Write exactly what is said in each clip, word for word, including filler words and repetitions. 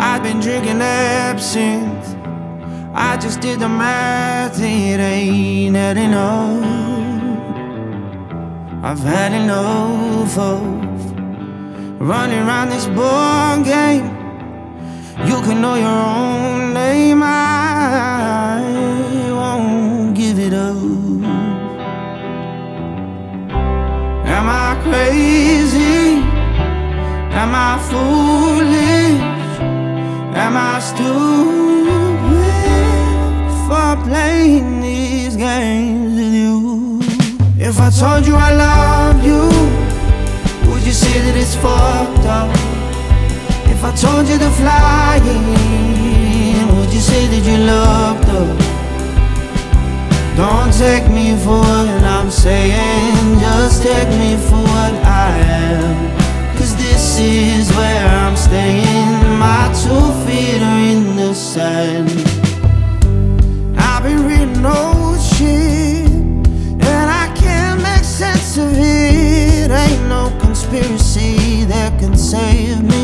I've been drinking absinthe. I just did the math, it ain't had enough. I've had enough of running around this ball game. You can know your own name, I won't give it up. Am I crazy? Am I foolish? Am I stupid for playing these games with you? If I told you I love you, would you say that it's fucked up? If I told you to fly in, would you say that you loved us? Don't take me for what I'm saying, just take me for what I am. Cause this is where I'm staying, my two feet are in the sand. I've been reading old shit, and I can't make sense of it. Ain't no conspiracy that can save me.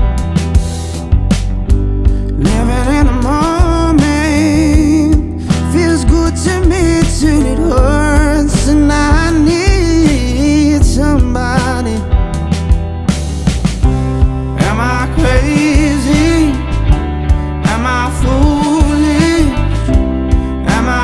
Living in the moment feels good to me till it hurts, and I need somebody. Am I crazy? Am I foolish? Am I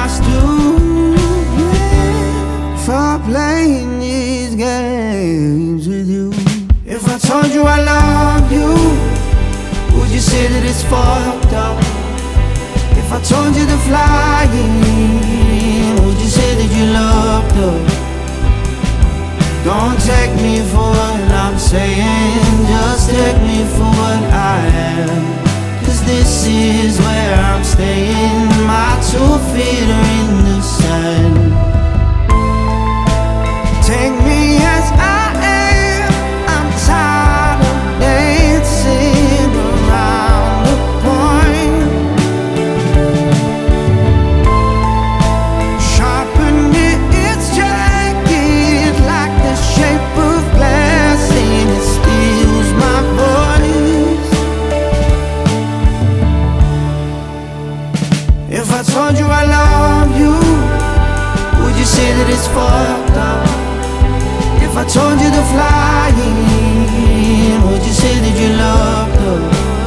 stupid for playing these games with you? If I told you I love you, would you say that it's fucked up? If I told you to fly in, would you say that you loved us? Don't take me for what I'm saying, just take me for what I am. Cause this is where I'm staying, my two feet are in the sand. Take me as I am, I'm tired of dancing around the point. Sharpen it, its jagged like the shape of glass, and it steals my voice. If I told you I love you, would you say that it's fucked up? If I told you to fly in, would you say that you loved us?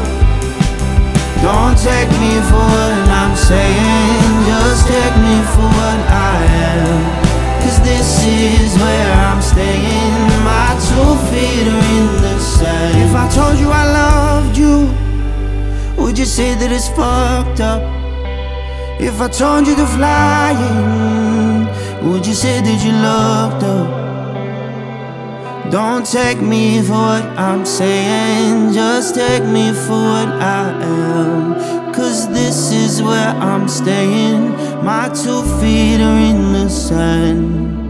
Don't take me for what I'm saying, just take me for what I am. Cause this is where I'm staying, my two feet are in the sand. If I told you I loved you, would you say that it's fucked up? If I told you to fly in, would you say that you loved us? Don't take me for what I'm saying, just take me for what I am. Cause this is where I'm staying, my two feet are in the sand.